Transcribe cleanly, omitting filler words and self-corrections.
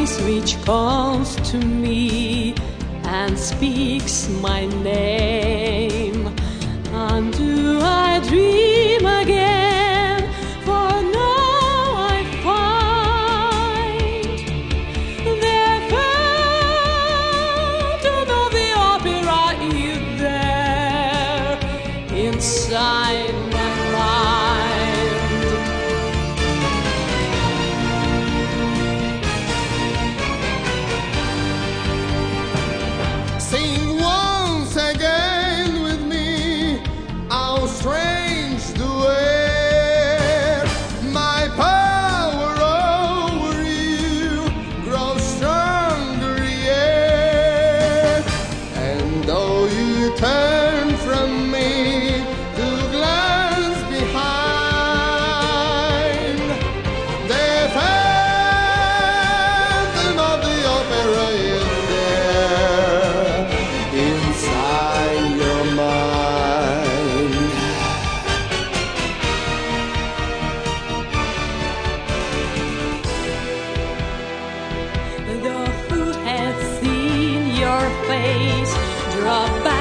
which comes to me and speaks my name. And do I dream again? For now I find the fountain of the opera is there inside my mind. Sing once again with me, how strange the way my power over you grows stronger yet. And though you turn from me to glance behind, the phantom of the opera is there inside your mind. Though who has seen your face, draw back